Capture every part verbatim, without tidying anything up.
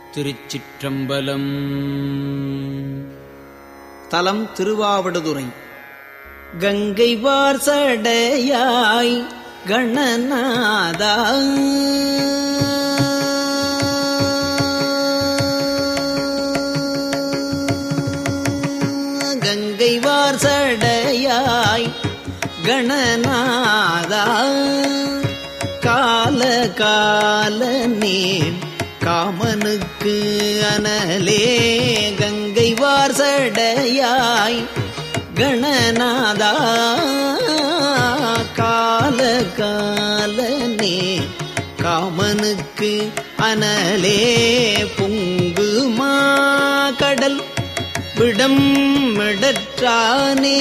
திருச்சிற்றம்பலம். தலம் திருவாவடுதுறை. கங்கை வார்சடையாய் கணநாதா கங்கை வார்சடையாய் கணநாதா கால காலனே காமனுக்கு அனலே கங்கை வார்சடையாய் கணநாதா கால காலனே காமனுக்கு அனலே பொங்குமா கடல் விடம் மிடற்றானே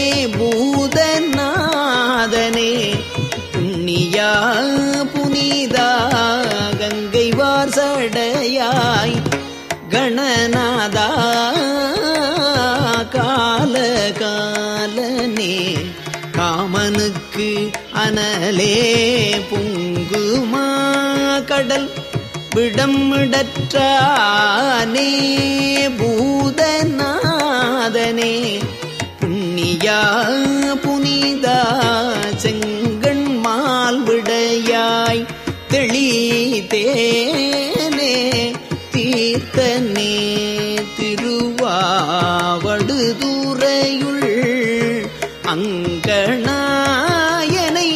பூதநாதனே புண்ணியா புனிதா கங்கை வார்சடையாய் கணநாதா கால காலனே காமனுக்கு அனலே பொங்குமா கடல் விடமிடற்றானே பூதநாதனே புண்ணியா புனிதா செங்கண்மால் விடையாய் தெளிதேனே தீர்த்தனே திருவாவடுதுறையுள் அங்கணாயனை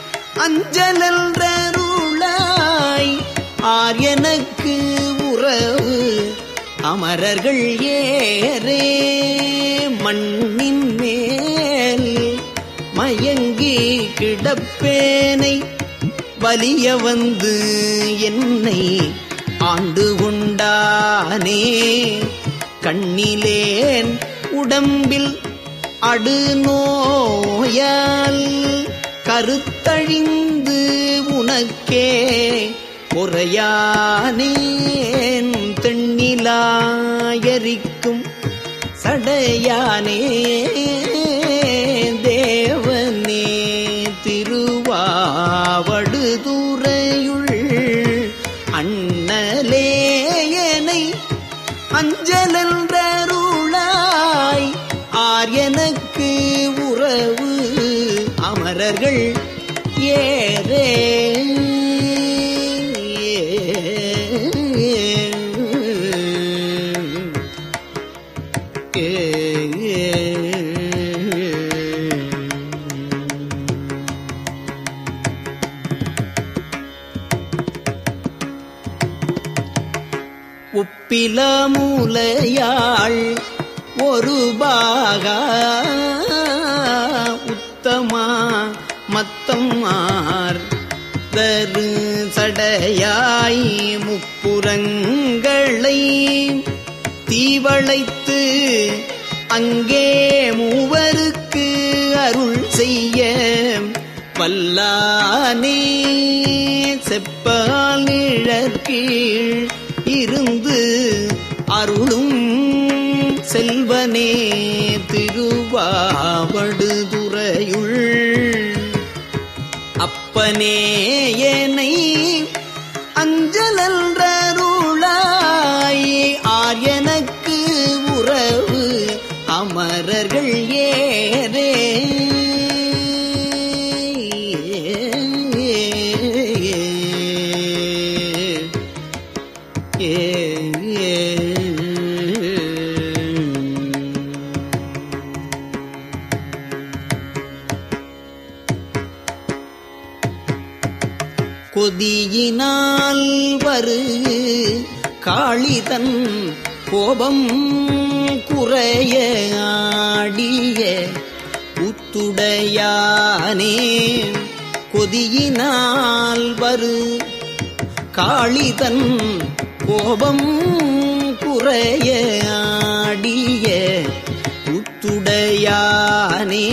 அஞ்சலன்றருளாய் ஆர்யனுக்கு உறவு அமரர்கள் ஏரே மண்ணின் மேல் மயங்கி கிடப்பேனை வலிய வந்து என்னை ஆண்டு கொண்டானே கண்ணிலேன் உடம்பில் அடுநோயால் கருத்தழிந்து உனக்கே பொறையானேன் தென்னிலாயரிக்கும் சடையானே தேவனே திருவாவடுதுறையுள் அண்ணலேயனை அஞ்சலன்றருளாய் ஆர்யனுக்கு உறவு அமரர்கள் ஏரே உப்பில மூலையாள் ஒரு பாகா உத்தமா மத்தமார் தரு சடையாய் முப்புறங்களை தீவளைத்து அங்கே மூவருக்கு அருள் செய்ய வல்லானே செப்பால் நிழற்கீழ் இருந்து அருளும் செல்வனே திருவாவடுதுறையுள் அப்பனே என்னை அஞ்சலன்றருளாய் ஆர்யனுக்கு உறவு அமரர்கள் ஏரே கொதியினால் வரு காளிதன் கோபம் குறைய ஆடிய உத்துடையானே கொதியினால் வரு காளிதன் கோபம் குறைய ஆடிய உத்துடையானே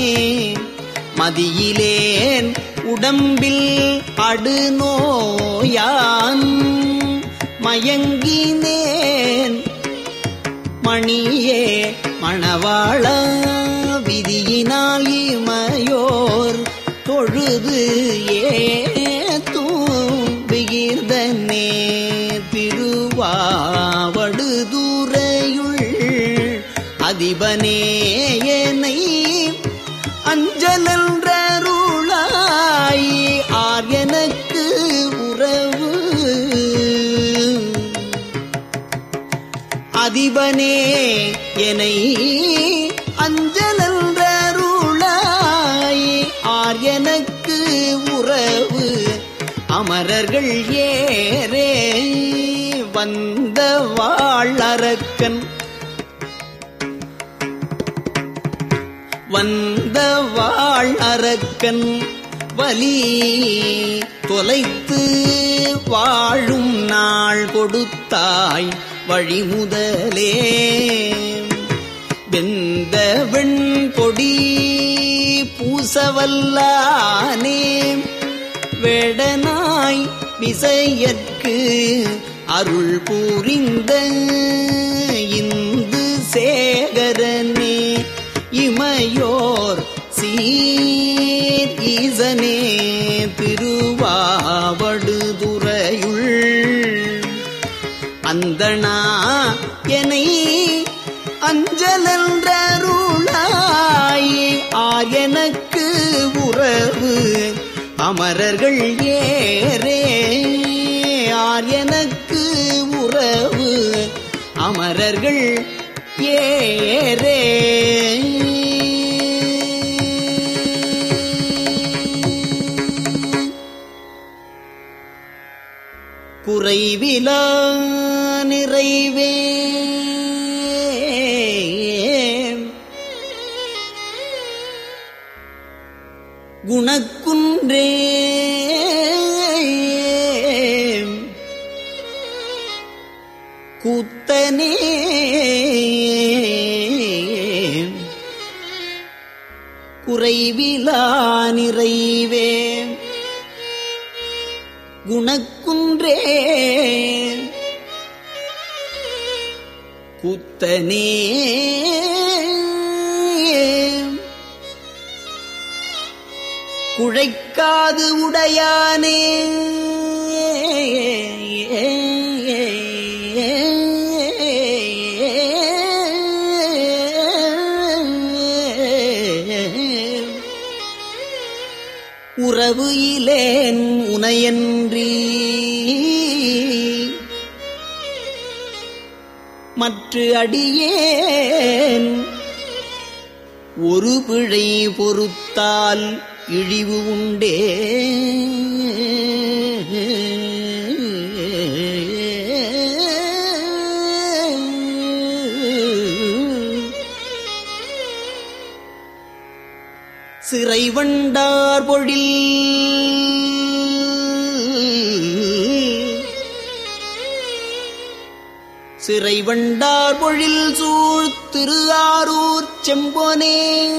மதியிலேன் உடம்பில் அடுநோயான் மயங்கினேன் மணியே மணவாள விதியினால் இமையோர் தொழுது ஏத்தும் விகிர்தனே திரு திருவாவடுதுறையுள் அதிபனேயனை அஞ்சலென்றருளாய் ஆர் எனக்கு உறவு அதிபனே எனை அஞ்சலென்றருளாய் ஆர் எனக்கு உறவு அமரர்கள் ஏரே வந்த வாழறக்கன் வந்த வாழறக்கன் வலி தொலைத்து வாழும் நாள் கொடுத்தாய் வழிமுதலே வெந்த வெண்பொடி பூசவல்லானே வேடனாய் விசையற்கு அருள் புரிந்த இந்து சேகரனே இமையோர் சீர் ஈசனே திருவாவடுதுறையுள் அந்தணா எனை அஞ்சலென்றருளாய் ஆர் எனக்கு உறவு அமரர்கள் ஏரே ஆர் எனக்கு உறவு அமரர்கள் ஏரே குறைவிலா நிறைவே குணக்குன்றே கூத்தனே குறைவிலா நிறைவே குணக்குன்றே கூத்தனே குழைக்காது உடையானே உறவு இலேன் உனையன்றி மற்ற அடியேன் ஒரு பிழை பொறுத்தால் இழிவு உண்டே சிறைவண்டார் பொழில் சிறைவண்டார் பொழில் சூழ் திருஆரூர் செம்பொனே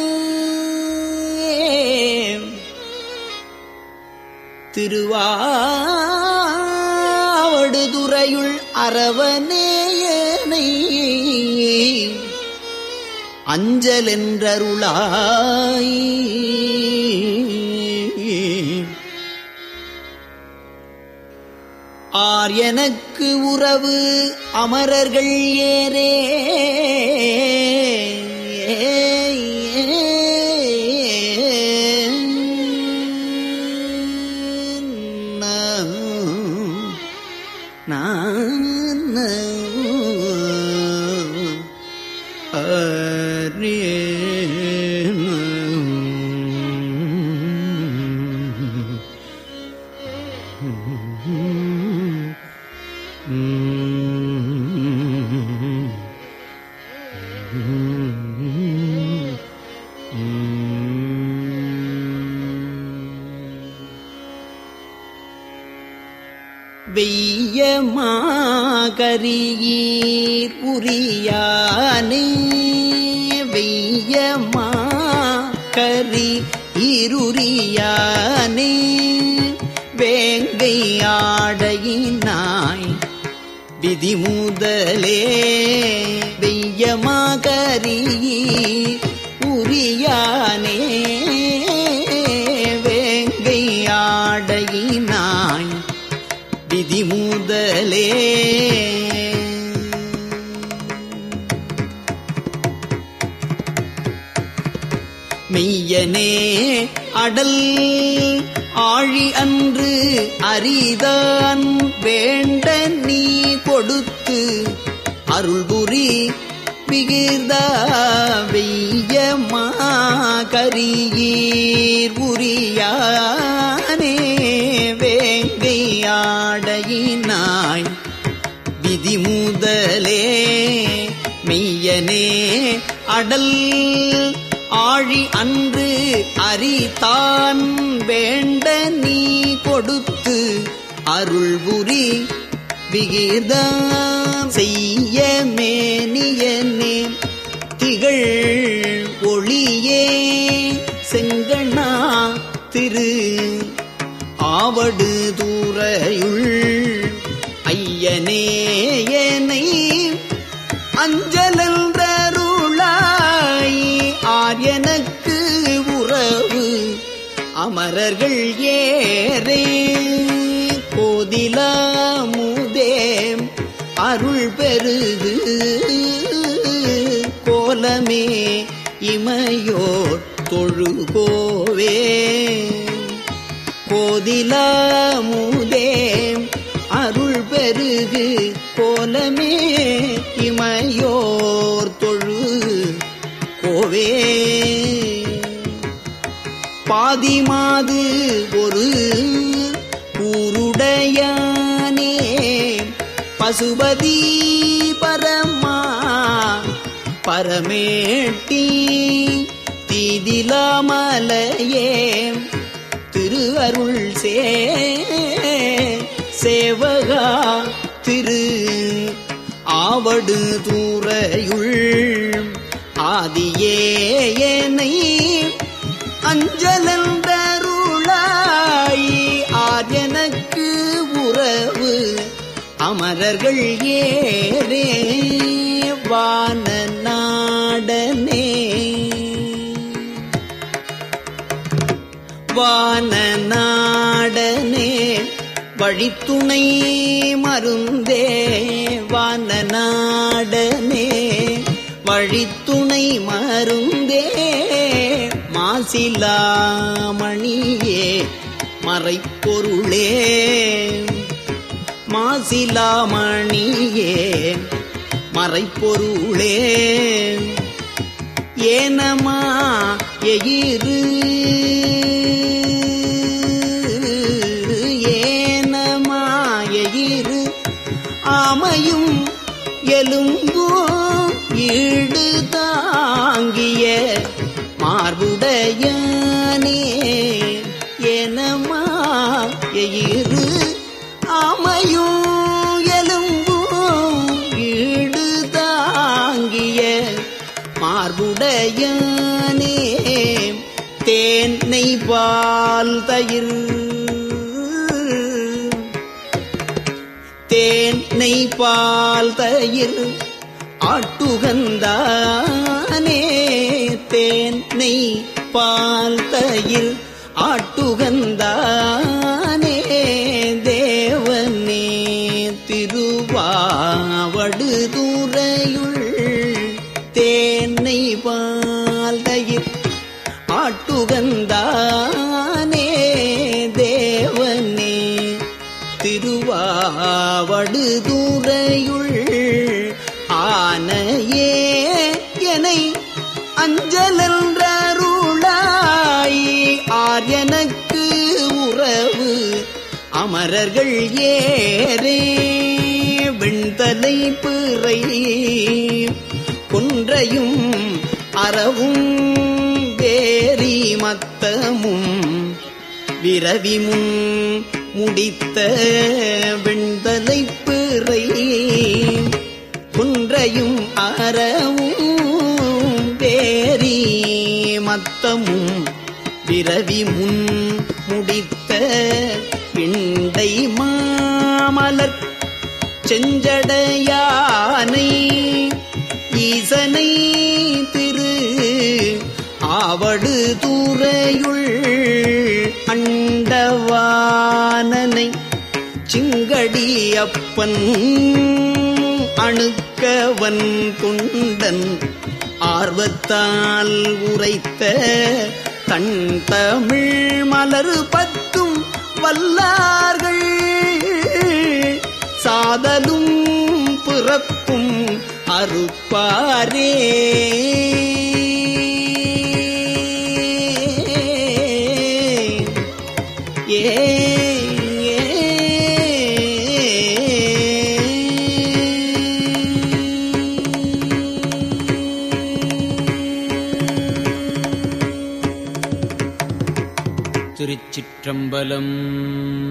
திருவாவடுதுறையுள் அரவனேயனை அஞ்சலென்றருளாய் ஆர் எனக்கு உறவு அமரர்கள் ஏரே வெய்யமாகரியீர் உரியானே வெய்யமாகரி ஈருரியானே வேங்கை ஆடையினாய் விதிமுதலே வெய்யமாகரியீர் உரியானே வேங்கை ஆடையினாய் விதி முதலே மெய்யனே அடல் ஆழி அன்று அரிதான் வேண்ட நீ கொடுத்து அருள்புரி விகிர்தா வெய்யமா கரியீர் உரியானே வேங்கையாடையினாய் விதி முதலே மெய்யனே அடல் ஆழி அன்று அரிதான் வேண்ட நீ கொடுத்து அருள்புரி விகிர்தம் செய்ய மேனியனே திகழ் ஒளியே செங்கண்ணா திரு ஆவடு தூரையுள் ஐயனேயனை அஞ்சலன்றருளாய் ஆரியனுக்கு உறவு அமரர்கள் ஏரே கோதிலாமுதே அருள் பெருகு கோலமே இமையோர் தொழுகோவே கோதிலாமுதே அருள் பெருகு கோலமே இமையோர் தொழு கோவே பாதிமாது ஒரு கூருடையானே பசுபதி பரமா பரமேட்டி தீதிலாமலையே திரு அருள் சே சேவகா திரு ஆவடு தூரையுள் ஆதியேயனை அஞ்சலந்தருளாய் ஆரியனுக்கு உறவு அமரர்கள் ஏரே வான நாடனே வான நாடனே வழித்துணை மருந்தே வான நாடனே வழித்துணை மருந்தே மாசிலாமணியே மறைப்பொருளே மாசிலாமணியே மறைப்பொருளே ஏனமா எயிறு ஏனமா எயிறு ஆமையும் எலும்பும் ஈடு தாங்கிய மார்புடையானே ஏனமா எயிறு ஆமையும் எலும்பும் ஈடு தாங்கிய மார்புடையானே தேனை பால் தயிர் தேனை பால் தயிர் ஆட்டுகந்தானே தேனை பால் தயிர் ஆட்டுகந்தானே தேவனே திருவாவடு தூரையுள் தேனை பால் தயிர் ஆட்டுகந்தானே தேவனே திருவாவடு தூரையுள் ஆனையே எனை அஞ்சலன்றருளாய் ஆரியனுக்கு உறவு அமரர்கள் ஏரே வெண்தலை பிறை கொன்றையும் அறவும் வேரி மத்தமும் விரவிமுன் முடித்த வெண்தலை பிறை குன்றையும் அறவும் வேரி மத்தமும் விரவி முன் முடித்த பிண்டை மாமலர் செஞ்சடையானை ஈசனை திரு ஆவடு தூரையுள் அண்டவானனை சிங்கடி அப்பன் அணுக்கவன் தொண்டன் ஆர்வத்தால் உரைத்த தன் தமிழ் மலர் பத்தும் வல்லார்கள் சாதலும் பிறப்பும் அறுப்பாரே. ஏ திருச்சிற்றம்பலம்.